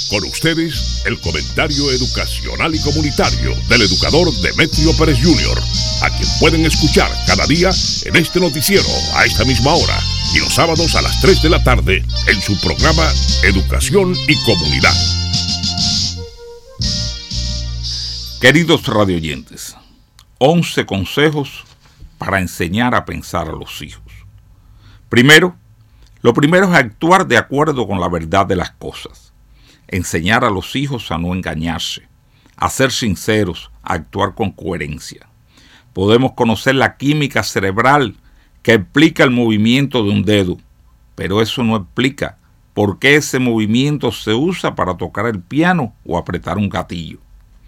Con ustedes, el comentario educacional y comunitario del educador Demetrio Pérez Jr., a quien pueden escuchar cada día en este noticiero a esta misma hora y los sábados a las 3 de la tarde en su programa Educación y Comunidad. Queridos radioyentes, 11 consejos para enseñar a pensar a los hijos. Lo primero es actuar de acuerdo con la verdad de las cosas. Enseñar a los hijos a no engañarse, a ser sinceros, a actuar con coherencia. Podemos conocer la química cerebral que explica el movimiento de un dedo, pero eso no explica por qué ese movimiento se usa para tocar el piano o apretar un gatillo.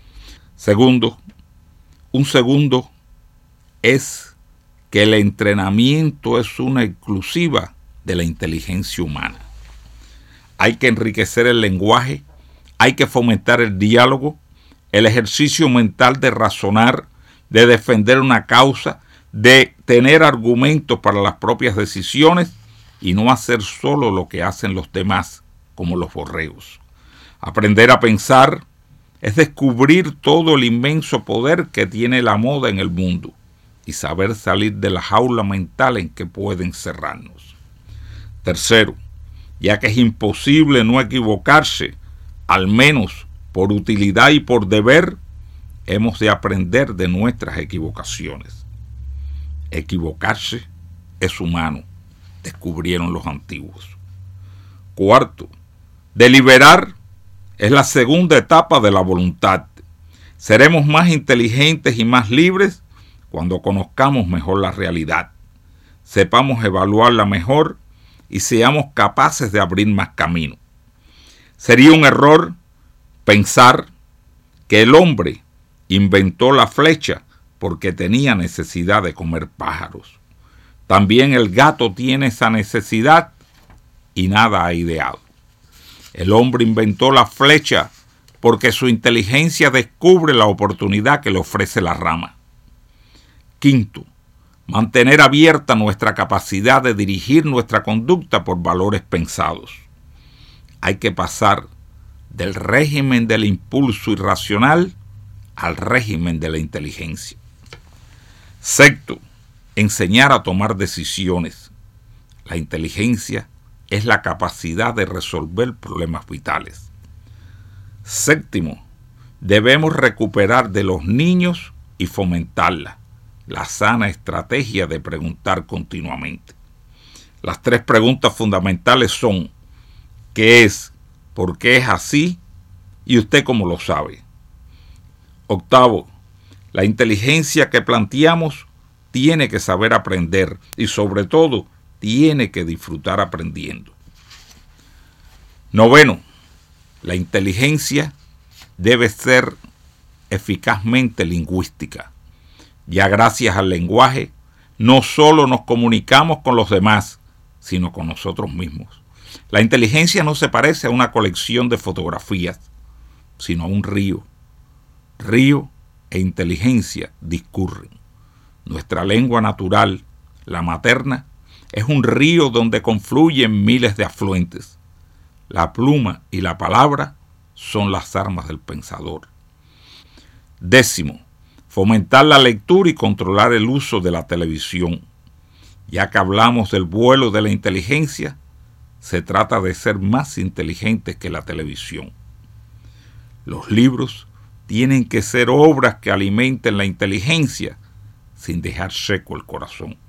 Un segundo es que el entrenamiento es una exclusiva de la inteligencia humana. Hay que enriquecer el lenguaje, hay que fomentar el diálogo, el ejercicio mental de razonar, de defender una causa, de tener argumentos para las propias decisiones y no hacer solo lo que hacen los demás, como los borregos. Aprender a pensar es descubrir todo el inmenso poder que tiene la moda en el mundo y saber salir de la jaula mental en que puede encerrarnos. Tercero, ya que es imposible no equivocarse, al menos por utilidad y por deber, hemos de aprender de nuestras equivocaciones. Equivocarse es humano, descubrieron los antiguos. Cuarto, deliberar es la segunda etapa de la voluntad. Seremos más inteligentes y más libres cuando conozcamos mejor la realidad, sepamos evaluarla mejor y seamos capaces de abrir más camino. Sería un error pensar que el hombre inventó la flecha porque tenía necesidad de comer pájaros. También el gato tiene esa necesidad y nada ha ideado. El hombre inventó la flecha porque su inteligencia descubre la oportunidad que le ofrece la rama. Quinto, mantener abierta nuestra capacidad de dirigir nuestra conducta por valores pensados. Hay que pasar del régimen del impulso irracional al régimen de la inteligencia. Sexto, enseñar a tomar decisiones. La inteligencia es la capacidad de resolver problemas vitales. Séptimo, debemos recuperar de los niños y fomentarla, la sana estrategia de preguntar continuamente. Las 3 preguntas fundamentales son: ¿qué es? ¿Por qué es así? ¿Y usted cómo lo sabe? Octavo, la inteligencia que planteamos tiene que saber aprender y sobre todo tiene que disfrutar aprendiendo. Noveno, la inteligencia debe ser eficazmente lingüística. Ya gracias al lenguaje, no solo nos comunicamos con los demás, sino con nosotros mismos. La inteligencia no se parece a una colección de fotografías, sino a un río. Río e inteligencia discurren. Nuestra lengua natural, la materna, es un río donde confluyen miles de afluentes. La pluma y la palabra son las armas del pensador. Décimo, fomentar la lectura y controlar el uso de la televisión. Ya que hablamos del vuelo de la inteligencia, se trata de ser más inteligentes que la televisión. Los libros tienen que ser obras que alimenten la inteligencia sin dejar seco el corazón.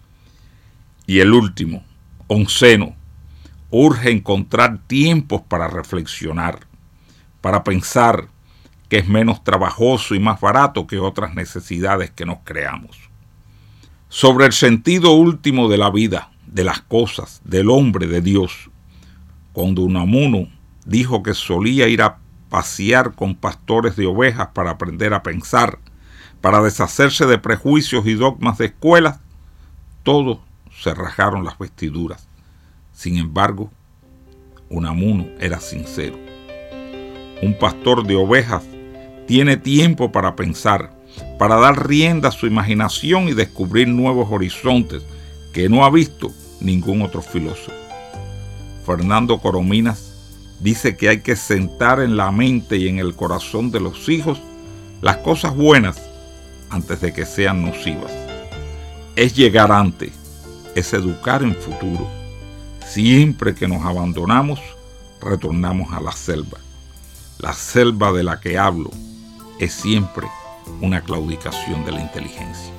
Y el último, onceno, urge encontrar tiempos para reflexionar, para pensar que es menos trabajoso y más barato que otras necesidades que nos creamos. Sobre el sentido último de la vida, de las cosas, del hombre, de Dios. Cuando Unamuno dijo que solía ir a pasear con pastores de ovejas para aprender a pensar, para deshacerse de prejuicios y dogmas de escuelas, todos se rajaron las vestiduras. Sin embargo, Unamuno era sincero. Un pastor de ovejas tiene tiempo para pensar, para dar rienda a su imaginación y descubrir nuevos horizontes que no ha visto ningún otro filósofo. Fernando Corominas dice que hay que sentar en la mente y en el corazón de los hijos las cosas buenas antes de que sean nocivas. Es llegar antes, es educar en futuro. Siempre que nos abandonamos, retornamos a la selva. La selva de la que hablo es siempre una claudicación de la inteligencia.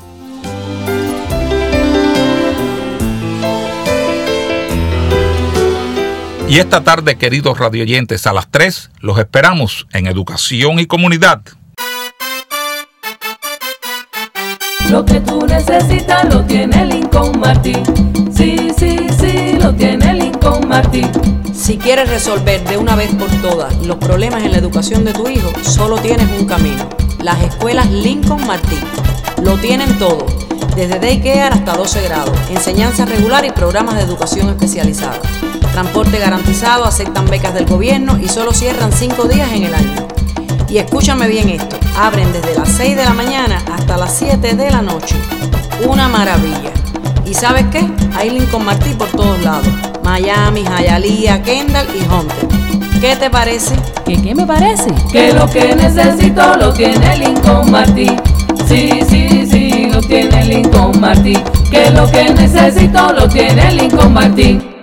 Y esta tarde, queridos radioyentes, a las 3 los esperamos en Educación y Comunidad. Lo que tú necesitas lo tiene Lincoln Martin. Sí, sí, sí, lo tiene Lincoln Martin. Si quieres resolver de una vez por todas los problemas en la educación de tu hijo, solo tienes un camino: las escuelas Lincoln Martin. Lo tienen todo, desde daycare hasta 12 grados, enseñanza regular y programas de educación especializada. Transporte garantizado, aceptan becas del gobierno y solo cierran 5 días en el año. Y escúchame bien esto, abren desde las 6 de la mañana hasta las 7 de la noche. Una maravilla. ¿Y sabes qué? Hay Lincoln Martin por todos lados: Miami, Hialeah, Kendall y Hunter. ¿Qué te parece? ¿Qué me parece? Que lo que necesito lo tiene Lincoln Martin. Sí, sí, sí, lo tiene Lincoln Martin. Que lo que necesito lo tiene Lincoln Martin.